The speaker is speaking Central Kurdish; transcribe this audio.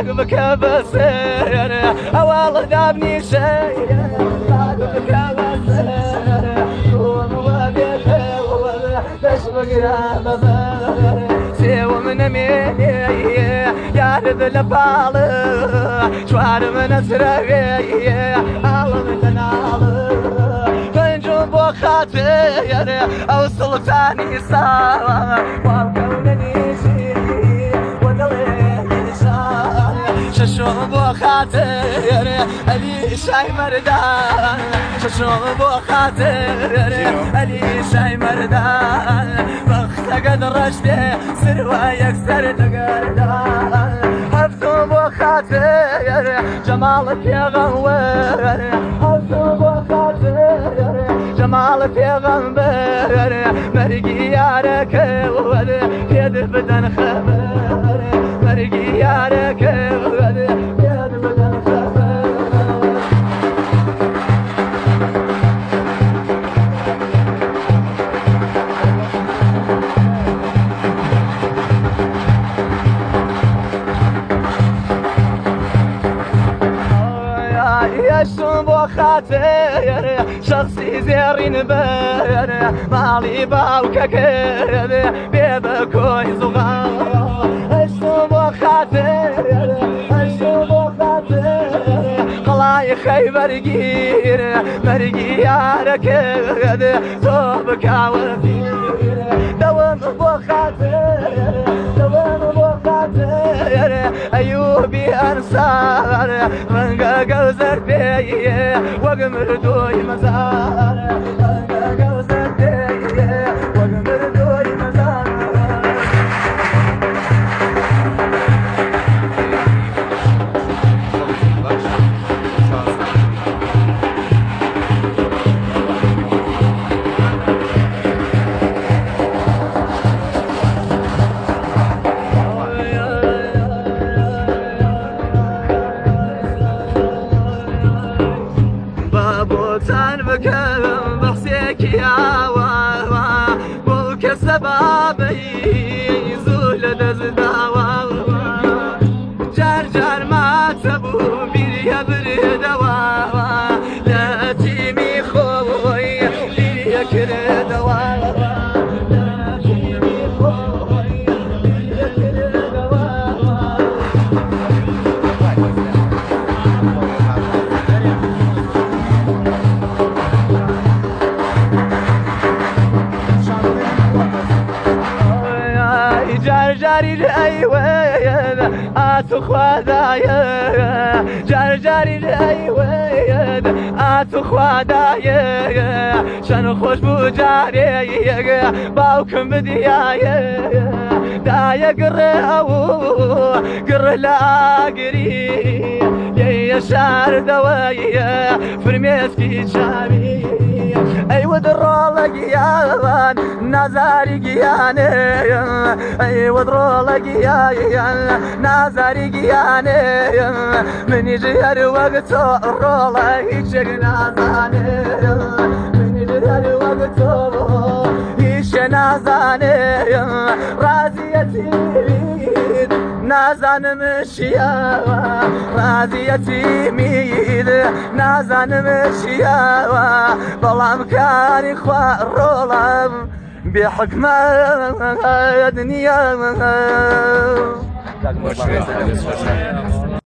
راقبك بسير والله دابني شيء راقبك بسير قوم وبيتي تشبق رابطير سيو من ميني يا رب الفالي شوار من سرقي الله من تنالي تنجم بخاطر او سلطاني صار والكونني شيء وضلي صار ششوم بخاطر علي شاي مردان ششوم بخاطر علي شاي مردان بختك قد رشدي سروا يكسر تقردان حفتم بخاطر جمالك يا غوار حفتم بخاطر جمالك يا غنبر مرقي يارك كيد بدن خبر مرقي يارك كيد بدن خبر يشتم بخاطر شخصي زيرين بير مالي باوكاكر بيبكوي صغار يشتم بخاطر يشتم بخاطر قلاي خيبر جير مرقي يارك صوبك عوفير دوام بخاطر دوام بخاطر أيوبي أنصار من قوزر بيه وقمر دوي مزار من قوزر بيه وقمر دوي مزار بوتان بكلم بحسيك يا واوا بوك سبابي زول دزداوا جار جار ما تبو بيريا بردوا لا تيمي خوي بيريا كردوا لا تيمي خوي بيريا كردوا جار جاري الأيوان أتخوادايا جار جاري الأيوان أتخوادايا شن خوش بجاري باوكم بديايا دايا قرأو قرأ لا قري يا شار دوايا فرميسكي شامي أيوة درولة قيان نازاري قياني أيوة درولة قيان نازاري قياني من يجي وقت الرولة يشق نازاني من يجي وقت يشق نازاني رازيتي نازان مشيا رازيتي ميد نازان مشيا بلام كاري خوارولم بحكم الدنيا